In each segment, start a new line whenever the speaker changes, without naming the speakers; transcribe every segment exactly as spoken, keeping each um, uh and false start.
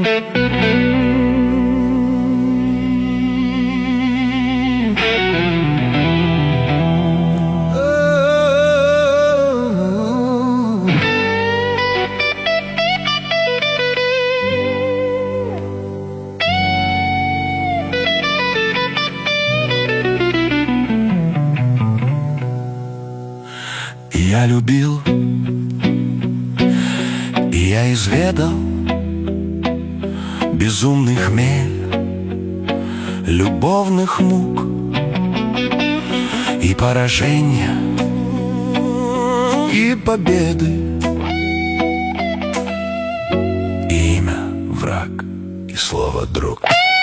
Я любил, и я изведал безумный хмель любовных мук и поражения, и победы, и имя враг, и слово друг.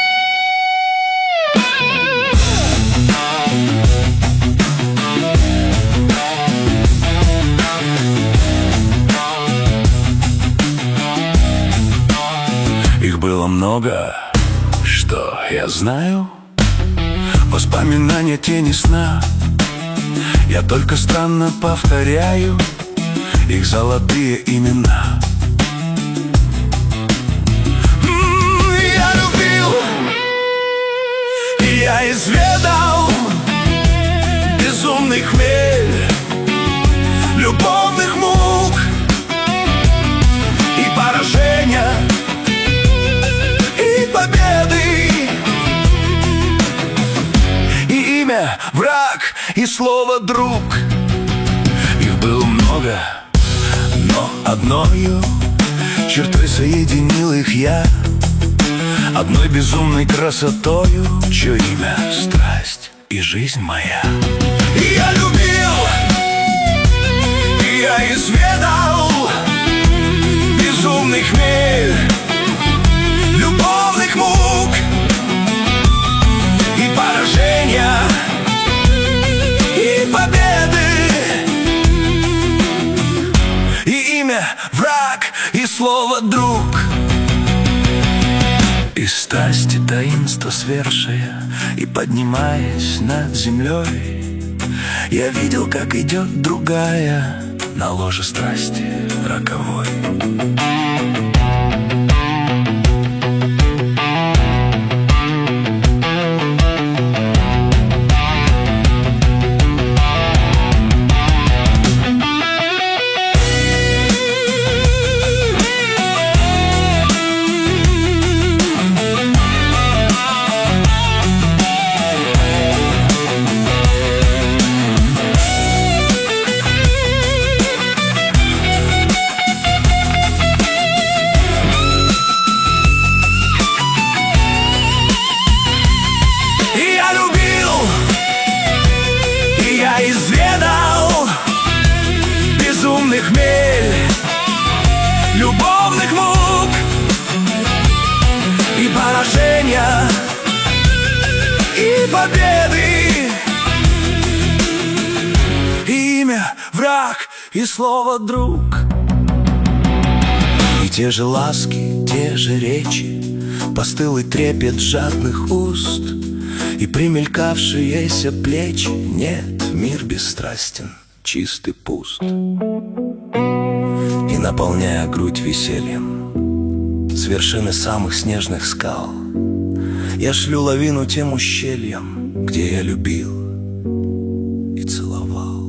Их было много, что я знаю. Воспоминания тени сна. Я только странно повторяю их золотые имена. М-м, я любил, и я изведал безумный хмель любовных мук и поражения, враг и слово друг. Их было много, но одною чертой соединил их я, одной безумной красотою, чье имя страсть и жизнь моя. И я любил, и я изведал безумный хмель любовных мук и поражения, и победы, и имя враг, и слово друг. И страсти таинство свершая, и поднимаясь над землей, я видел, как идет другая на ложе страсти роковой. Изведал безумный хмель любовных мук и поражения, и победы, и имя враг, и слово друг. И те же ласки, те же речи, постылый трепет жадных уст и примелькавшиеся плечи. Нет, мир бесстрастен, чистый, пуст. И наполняя грудь весельем с вершины самых снежных скал, я шлю лавину тем ущельям, где я любил и целовал.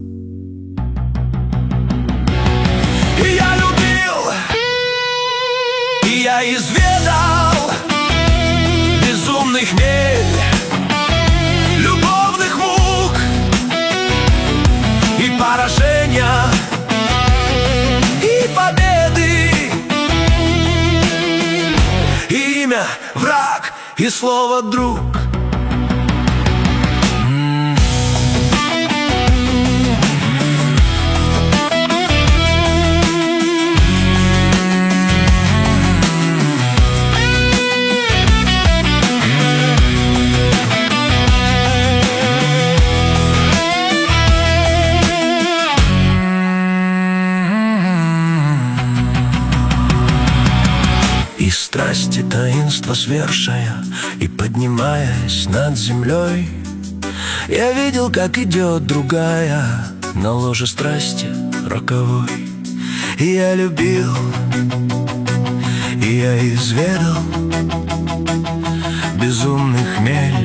И я любил, и я изведал безумный хмель любовных мук и поражения, и победы, и имя враг, и слово друг. И страсти таинство свершая, и поднимаясь над землей, я видел, как идет другая на ложе страсти роковой. И я любил, И я изведал безумный хмель